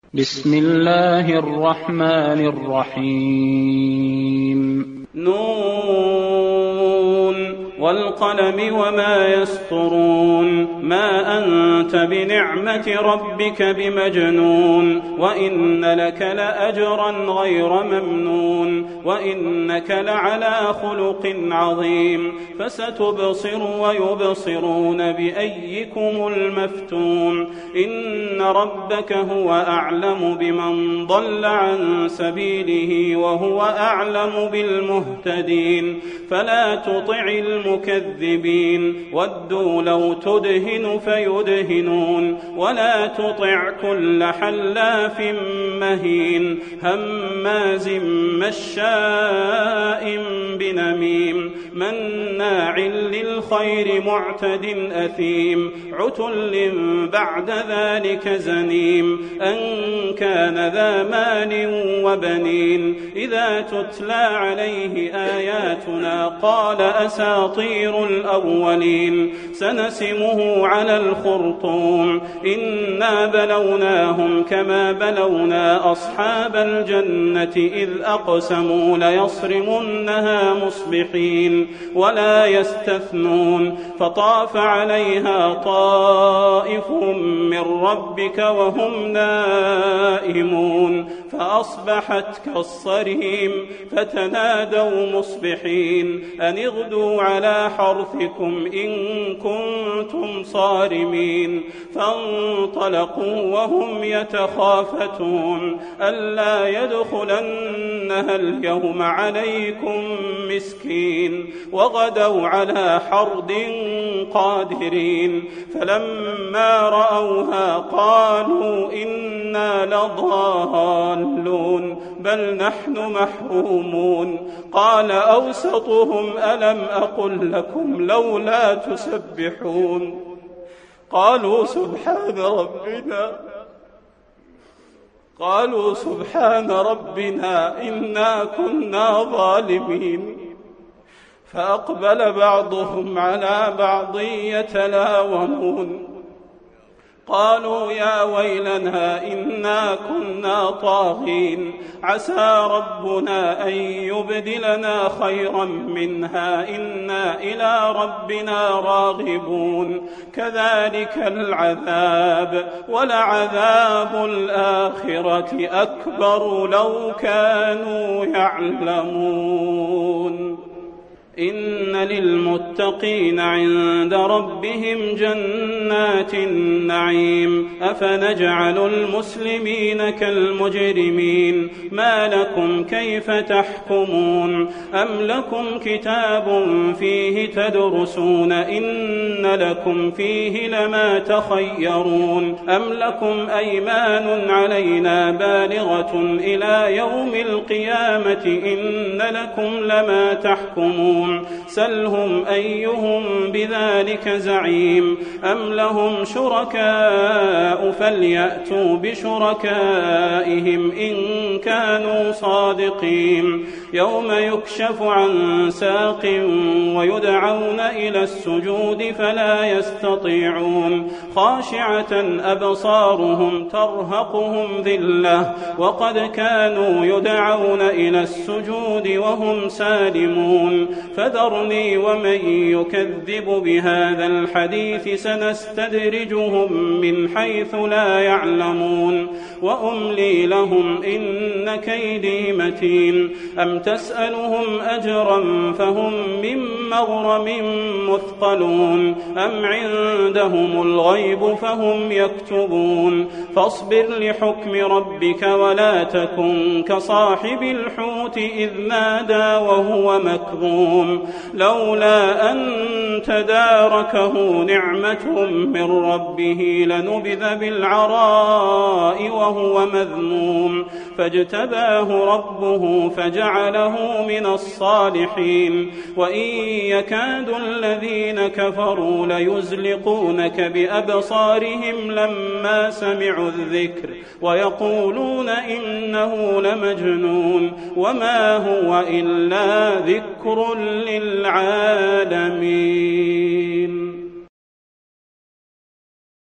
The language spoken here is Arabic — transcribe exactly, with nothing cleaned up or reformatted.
بسم الله الرحمن الرحيم. نون والقلم وما يسطرون ما أنت بنعمة ربك بمجنون وإن لك لأجرا غير ممنون وإنك لعلى خلق عظيم فستبصر ويبصرون بأيكم المفتون إن ربك هو أعلم بمن ضل عن سبيله وهو أعلم بالمهتدين فلا تطع المكذبين ودوا لو تدهن فيدهنون ولا تطع كل حلاف مهين هماز مشاء بنميم مناع للخير معتد أثيم عتل بعد ذلك زنيم أن كان ذا مال وبنين إذا تتلى عليه آياتنا قال أساطير الأولين سنسمه على الخرطوم إنا بلوناهم كما بلونا أصحاب الجنة إذ أقسموا ليصرمنها مصبحين ولا يستثنون فطاف عليها طائف من ربك وهم نائمون فأصبحت كالصريم فتنادوا مصبحين أن اغدوا على حرثكم إن كنتم صارمين فانطلقوا وهم يتخافتون ألا يدخلنها اليوم عليكم مسكين وغدوا على حرد قادرين فلما رأوها قالوا إنا لضالون بل نحن محرومون قال أوسطهم ألم أقل لكم لولا تسبحون قالوا سبحان ربنا قالوا سبحان ربنا إنا كنا ظالمين فأقبل بعضهم على بعض يتلاومون قالوا يا ويلنا إنا كنا طاغين عسى ربنا أن يبدلنا خيرا منها إنا إلى ربنا راغبون كذلك العذاب ولعذاب الآخرة أكبر لو كانوا يعلمون إن للمتقين عند ربهم جنات النعيم أفنجعل المسلمين كالمجرمين ما لكم كيف تحكمون أم لكم كتاب فيه تدرسون إن لكم فيه لما تخيرون أم لكم أيمان علينا بالغة إلى يوم القيامة إن لكم لما تحكمون سلهم أيهم بذلك زعيم أم لهم شركاء فليأتوا بشركائهم إن كانوا صادقين يوم يكشف عن ساق ويدعون إلى السجود فلا يستطيعون خاشعة أبصارهم ترهقهم ذلة وقد كانوا يدعون إلى السجود وهم سالمون فذرني ومن يكذب بهذا الحديث سنستدرجهم من حيث لا يعلمون وأملي لهم إن كيدي متين أم تسألهم أجرا فهم من مغرم مثقلون أم عندهم الغيب فهم يكتبون فاصبر لحكم ربك ولا تكن كصاحب الحوت إذ نادى وهو مكظوم لولا أن تداركه نعمة من ربه لنبذ بالعراء وهو مذموم فاجتباه ربه فجعله من الصالحين وإن يكاد الذين كفروا ليزلقونك بأبصارهم لما سمعوا الذكر ويقولون إنه لمجنون وما هو إلا ذكر للعالمين.